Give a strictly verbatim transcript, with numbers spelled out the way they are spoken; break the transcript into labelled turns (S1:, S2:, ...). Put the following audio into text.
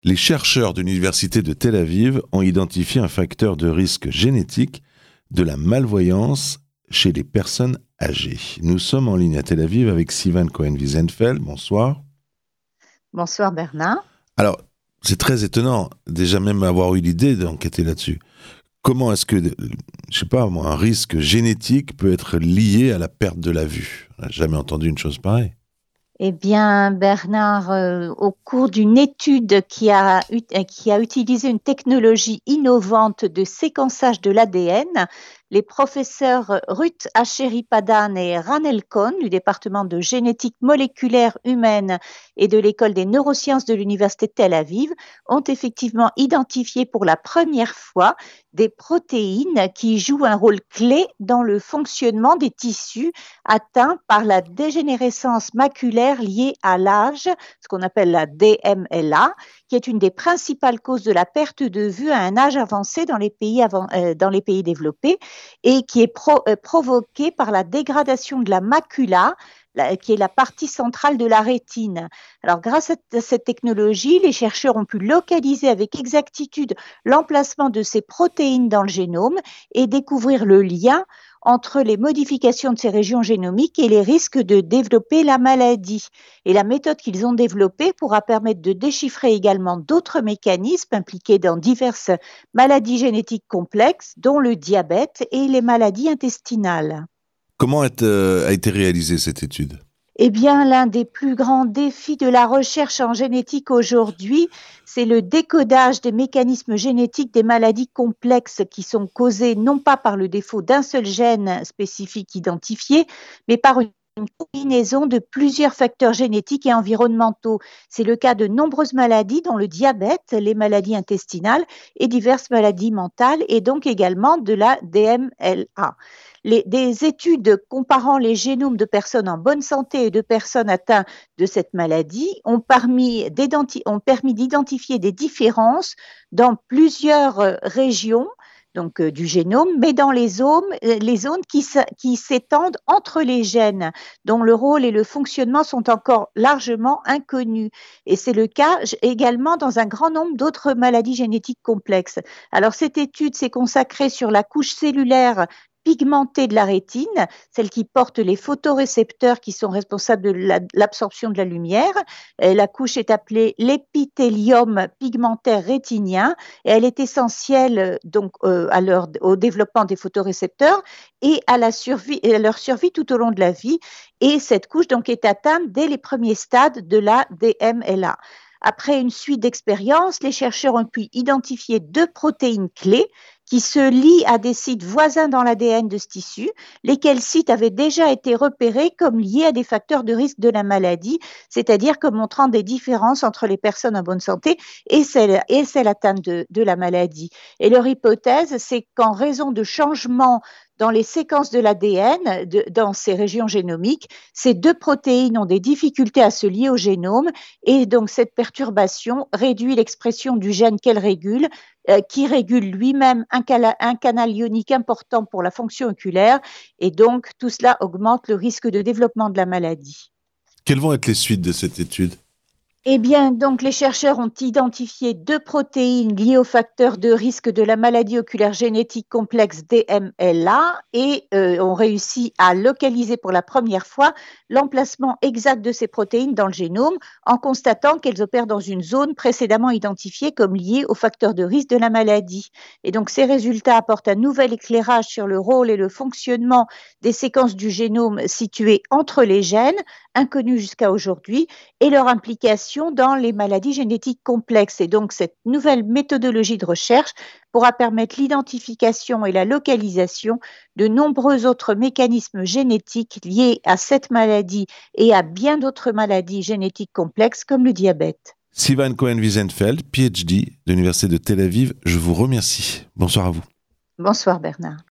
S1: Les chercheurs de l'université de Tel Aviv ont identifié un facteur de risque génétique de la malvoyance chez les personnes âgées. Nous sommes en ligne à Tel Aviv avec Sivan Cohen-Wiesenfeld. Bonsoir.
S2: Bonsoir Bernard.
S1: Alors, c'est très étonnant, déjà même avoir eu l'idée d'enquêter là-dessus. Comment est-ce que, je sais pas moi, un risque génétique peut être lié à la perte de la vue? On n'a jamais entendu une chose pareille.
S2: Eh bien, Bernard, euh, au cours d'une étude qui a, qui a utilisé une technologie innovante de séquençage de l'A D N, les professeurs Ruth Acheri-Padan et Ranel Cohn du département de génétique moléculaire humaine et de l'école des neurosciences de l'université de Tel Aviv ont effectivement identifié pour la première fois des protéines qui jouent un rôle clé dans le fonctionnement des tissus atteints par la dégénérescence maculaire liée à l'âge, ce qu'on appelle la D M L A, qui est une des principales causes de la perte de vue à un âge avancé dans les pays, avant, euh, dans les pays développés et qui est pro, euh, provoquée par la dégradation de la macula, la, qui est la partie centrale de la rétine. Alors, grâce à cette technologie, les chercheurs ont pu localiser avec exactitude l'emplacement de ces protéines dans le génome et découvrir le lien entre les modifications de ces régions génomiques et les risques de développer la maladie. Et la méthode qu'ils ont développée pourra permettre de déchiffrer également d'autres mécanismes impliqués dans diverses maladies génétiques complexes, dont le diabète et les maladies intestinales.
S1: Comment est, euh, a été réalisée cette étude?
S2: Eh bien, l'un des plus grands défis de la recherche en génétique aujourd'hui, c'est le décodage des mécanismes génétiques des maladies complexes qui sont causées non pas par le défaut d'un seul gène spécifique identifié, mais par une une combinaison de plusieurs facteurs génétiques et environnementaux. C'est le cas de nombreuses maladies, dont le diabète, les maladies intestinales et diverses maladies mentales, et donc également de la D M L A. Les, des études comparant les génomes de personnes en bonne santé et de personnes atteintes de cette maladie ont permis, ont permis d'identifier des différences dans plusieurs régions donc euh, du génome, mais dans les zones, les zones qui, qui s'étendent entre les gènes, dont le rôle et le fonctionnement sont encore largement inconnus. Et c'est le cas également dans un grand nombre d'autres maladies génétiques complexes. Alors, cette étude s'est consacrée sur la couche cellulaire pigmentée de la rétine, celle qui porte les photorécepteurs qui sont responsables de l'absorption de la lumière. La couche est appelée l'épithélium pigmentaire rétinien et elle est essentielle donc euh, à leur, au développement des photorécepteurs et à, la survie, à leur survie tout au long de la vie. Et cette couche donc est atteinte dès les premiers stades de la D M L A. Après une suite d'expériences, les chercheurs ont pu identifier deux protéines clés qui se lient à des sites voisins dans l'A D N de ce tissu, lesquels sites avaient déjà été repérés comme liés à des facteurs de risque de la maladie, c'est-à-dire comme montrant des différences entre les personnes en bonne santé et celles, et celles atteintes de, de la maladie. Et leur hypothèse, c'est qu'en raison de changements dans les séquences de l'A D N, de, dans ces régions génomiques, ces deux protéines ont des difficultés à se lier au génome et donc cette perturbation réduit l'expression du gène qu'elle régule, euh, qui régule lui-même un, cala, un canal ionique important pour la fonction oculaire et donc tout cela augmente le risque de développement de la maladie.
S1: Quelles vont être les suites de cette étude?
S2: Eh bien, donc, les chercheurs ont identifié deux protéines liées au facteur de risque de la maladie oculaire génétique complexe D M L A et euh, ont réussi à localiser pour la première fois l'emplacement exact de ces protéines dans le génome en constatant qu'elles opèrent dans une zone précédemment identifiée comme liée au facteur de risque de la maladie. Et donc, ces résultats apportent un nouvel éclairage sur le rôle et le fonctionnement des séquences du génome situées entre les gènes, inconnues jusqu'à aujourd'hui, et leur implication dans les maladies génétiques complexes. Et donc, cette nouvelle méthodologie de recherche pourra permettre l'identification et la localisation de nombreux autres mécanismes génétiques liés à cette maladie et à bien d'autres maladies génétiques complexes comme le diabète.
S1: Sivan Cohen-Wiesenfeld, P H D de l'Université de Tel Aviv, je vous remercie. Bonsoir à vous.
S2: Bonsoir Bernard.